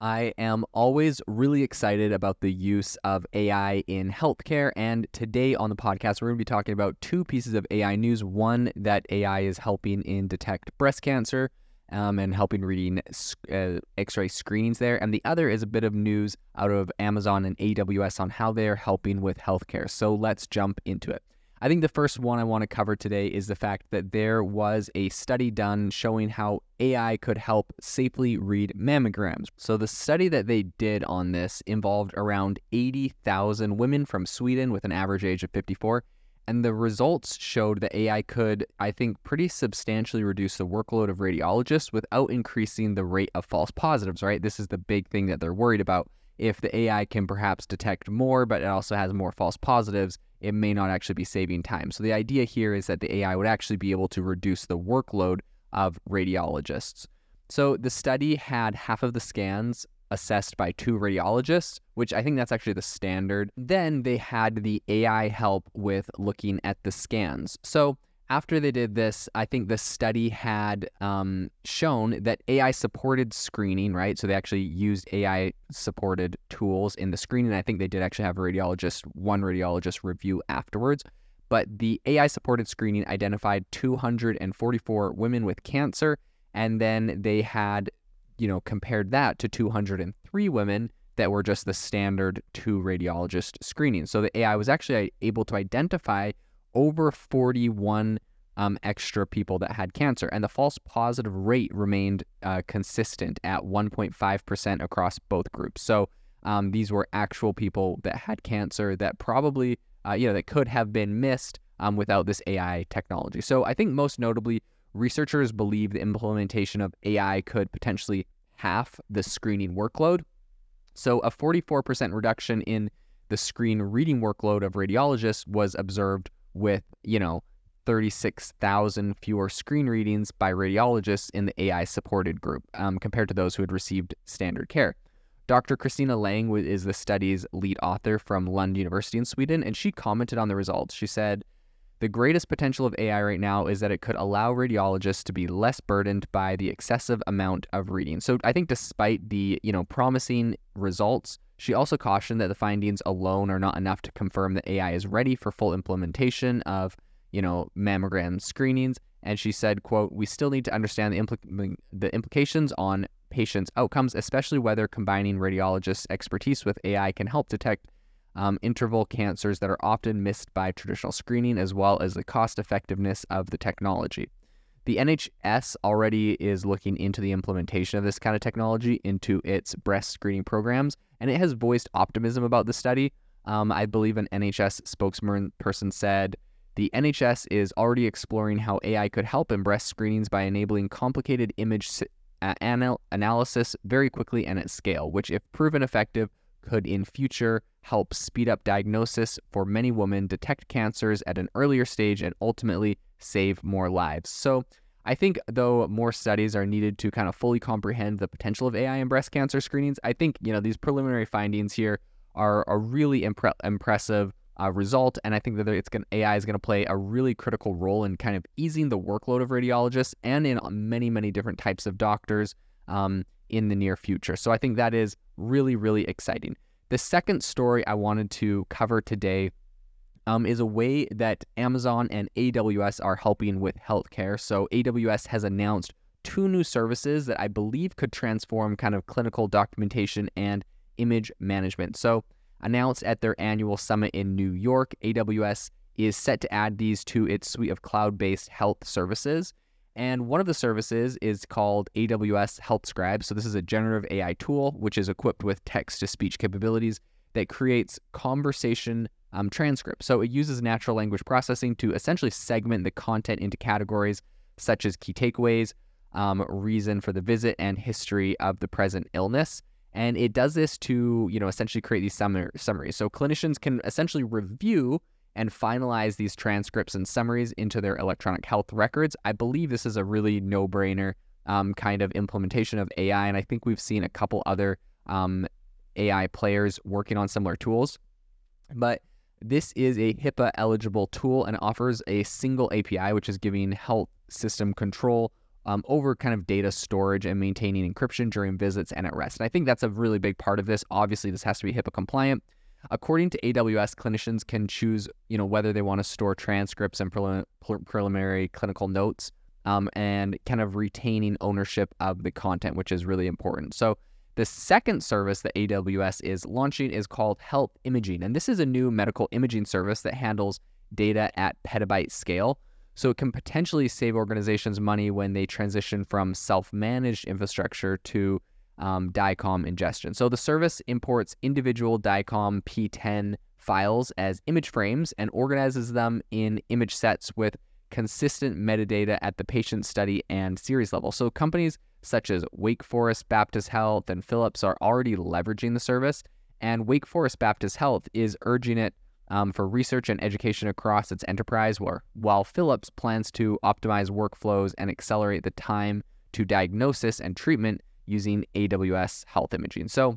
I am always really excited about the use of AI in healthcare. And today on the podcast, we're going to be talking about two pieces of AI news. One, that AI is helping in detect breast cancer and helping reading X-ray screenings there. And the other is a bit of news out of Amazon and AWS on how they're helping with healthcare. So let's jump into it. I think the first one I want to cover today is the fact that there was a study done showing how AI could help safely read mammograms. So the study that they did on this involved around 80,000 women from Sweden with an average age of 54. And the results showed that AI could, I think, pretty substantially reduce the workload of radiologists without increasing the rate of false positives, right? This is the big thing that they're worried about. If the AI can perhaps detect more, but it also has more false positives, it may not actually be saving time. So the idea here is that the AI would actually be able to reduce the workload of radiologists. So the study had half of the scans assessed by two radiologists, which I think that's actually the standard. Then they had the AI help with looking at the scans. So after they did this, I think the study had shown that AI-supported screening, right? So they actually used AI-supported tools in the screening. I think they did actually have one radiologist review afterwards. But the AI-supported screening identified 244 women with cancer, and then they had, compared that to 203 women that were just the standard two radiologist screening. So the AI was actually able to identify over 41 extra people that had cancer, and the false positive rate remained consistent at 1.5% across both groups. So these were actual people that had cancer that probably, that could have been missed without this AI technology. So I think most notably, researchers believe the implementation of AI could potentially halve the screening workload. So a 44% reduction in the screen reading workload of radiologists was observed with, 36,000 fewer screen readings by radiologists in the AI-supported group compared to those who had received standard care. Dr. Christina Lang is the study's lead author from Lund University in Sweden, and she commented on the results. She said, "The greatest potential of AI right now is that it could allow radiologists to be less burdened by the excessive amount of reading." So I think despite the, promising results, she also cautioned that the findings alone are not enough to confirm that AI is ready for full implementation of, mammogram screenings. And she said, quote, "We still need to understand the implications on patients' outcomes, especially whether combining radiologists' expertise with AI can help detect interval cancers that are often missed by traditional screening, as well as the cost effectiveness of the technology." The NHS already is looking into the implementation of this kind of technology into its breast screening programs, and it has voiced optimism about the study. I believe an NHS spokesperson said, "The NHS is already exploring how AI could help in breast screenings by enabling complicated image analysis very quickly and at scale, which, if proven effective, could in future help speed up diagnosis for many women, detect cancers at an earlier stage, and ultimately save more lives." So I think, though, more studies are needed to kind of fully comprehend the potential of AI in breast cancer screenings, I think, these preliminary findings here are a really impressive result, and I think that AI is going to play a really critical role in kind of easing the workload of radiologists and in many, many different types of doctors in the near future. So I think that is really, really exciting. The second story I wanted to cover today is a way that Amazon and AWS are helping with healthcare. So AWS has announced two new services that I believe could transform kind of clinical documentation and image management. So announced at their annual summit in New York, AWS is set to add these to its suite of cloud-based health services. And one of the services is called AWS Health Scribe. So this is a generative AI tool, which is equipped with text-to-speech capabilities that creates conversation transcripts. So it uses natural language processing to essentially segment the content into categories such as key takeaways, reason for the visit, and history of the present illness. And it does this to, essentially create these summaries. So clinicians can essentially review and finalize these transcripts and summaries into their electronic health records. I believe this is a really no-brainer kind of implementation of AI, and I think we've seen a couple other AI players working on similar tools. But this is a HIPAA-eligible tool and offers a single API, which is giving health system control over kind of data storage and maintaining encryption during visits and at rest. And I think that's a really big part of this. Obviously, this has to be HIPAA compliant. According to AWS, clinicians can choose, whether they want to store transcripts and preliminary clinical notes, and kind of retaining ownership of the content, which is really important. So the second service that AWS is launching is called Health Imaging. And this is a new medical imaging service that handles data at petabyte scale. So it can potentially save organizations money when they transition from self-managed infrastructure to DICOM ingestion. So the service imports individual DICOM P10 files as image frames and organizes them in image sets with consistent metadata at the patient study and series level. So companies such as Wake Forest Baptist Health and Philips are already leveraging the service, and Wake Forest Baptist Health is urging it for research and education across its enterprise, while Philips plans to optimize workflows and accelerate the time to diagnosis and treatment using AWS Health Imaging. So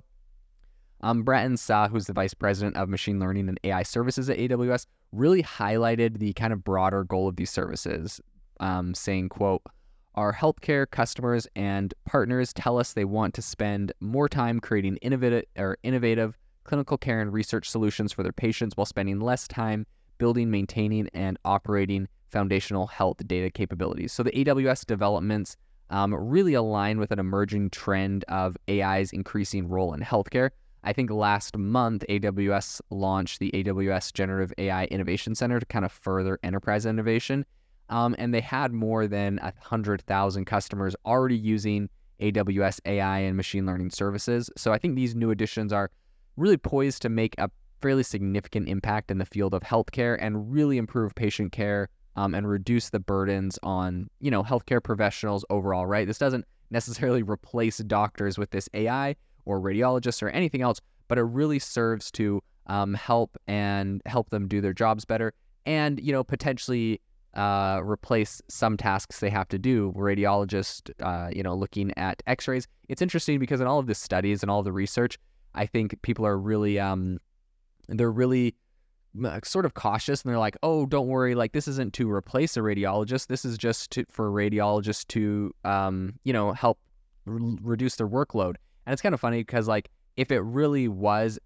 Bratin Shah, who's the Vice President of Machine Learning and AI Services at AWS, really highlighted the kind of broader goal of these services, saying, quote, "Our healthcare customers and partners tell us they want to spend more time creating innovative clinical care and research solutions for their patients while spending less time building, maintaining, and operating foundational health data capabilities." So the AWS developments really align with an emerging trend of AI's increasing role in healthcare. I think last month, AWS launched the AWS Generative AI Innovation Center to kind of further enterprise innovation. And they had more than 100,000 customers already using AWS AI and machine learning services. So I think these new additions are really poised to make a fairly significant impact in the field of healthcare and really improve patient care, and reduce the burdens on, healthcare professionals overall, right? This doesn't necessarily replace doctors with this AI or radiologists or anything else, but it really serves to help them do their jobs better and, potentially replace some tasks they have to do. Radiologists, looking at x-rays. It's interesting because in all of the studies and all of the research, I think people are really, they're really sort of cautious, and they're like, oh, don't worry, like this isn't to replace a radiologist. This is just for radiologists to, help reduce their workload. And it's kind of funny because like, if it really was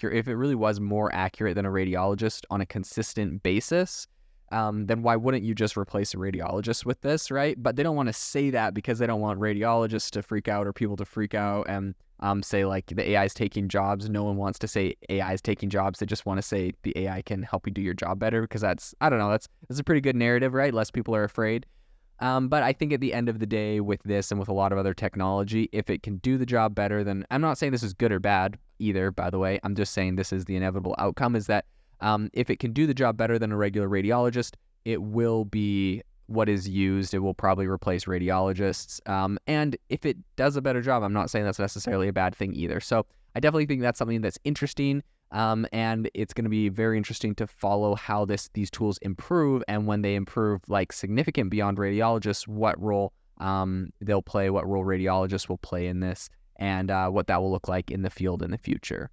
more accurate than a radiologist on a consistent basis, then why wouldn't you just replace a radiologist with this, right? But they don't want to say that because they don't want radiologists to freak out or people to freak out and say like the AI is taking jobs. No one wants to say AI is taking jobs. They just want to say the AI can help you do your job better because that's a pretty good narrative, right? Less people are afraid. But I think at the end of the day with this and with a lot of other technology, if it can do the job better, then I'm not saying this is good or bad either, by the way. I'm just saying this is the inevitable outcome is that if it can do the job better than a regular radiologist, it will be what is used. It will probably replace radiologists. And if it does a better job, I'm not saying that's necessarily a bad thing either. So I definitely think that's something that's interesting. And it's going to be very interesting to follow how these tools improve, and when they improve like significant beyond radiologists, what role they'll play, what role radiologists will play in this, and what that will look like in the field in the future.